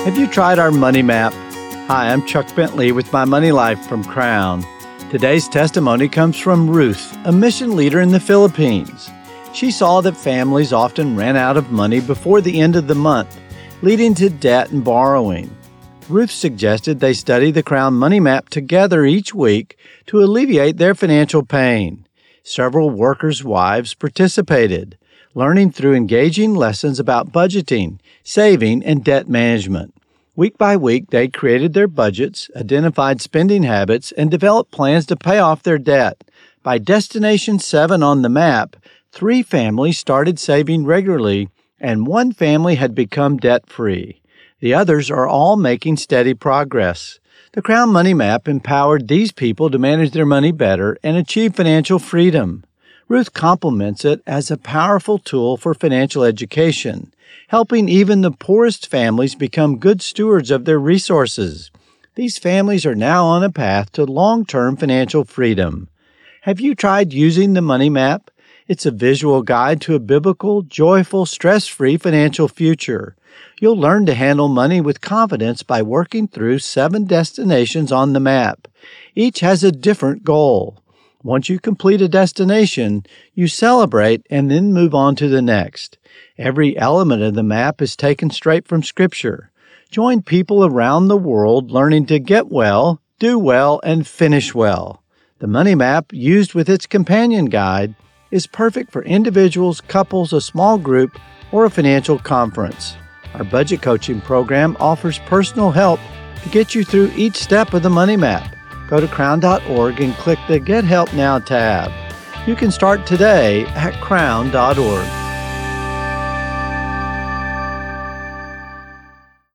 Have you tried our Money Map? Hi, I'm Chuck Bentley with My Money Life from Crown. Today's testimony comes from Ruth, a mission leader in the Philippines. She saw that families often ran out of money before the end of the month, leading to debt and borrowing. Ruth suggested they study the Crown Money Map together each week to alleviate their financial pain. Several workers' wives participated, learning through engaging lessons about budgeting, saving, and debt management. Week by week, they created their budgets, identified spending habits, and developed plans to pay off their debt. By Destination 7 on the map, 3 families started saving regularly, and 1 family had become debt-free. The others are all making steady progress. The Crown Money Map empowered these people to manage their money better and achieve financial freedom. Ruth compliments it as a powerful tool for financial education, helping even the poorest families become good stewards of their resources. These families are now on a path to long-term financial freedom. Have you tried using the Money Map? It's a visual guide to a biblical, joyful, stress-free financial future. You'll learn to handle money with confidence by working through 7 destinations on the map. Each has a different goal. Once you complete a destination, you celebrate and then move on to the next. Every element of the map is taken straight from Scripture. Join people around the world learning to get well, do well, and finish well. The Money Map, used with its companion guide, is perfect for individuals, couples, a small group, or a financial conference. Our budget coaching program offers personal help to get you through each step of the Money Map. Go to crown.org and click the Get Help Now tab. You can start today at crown.org.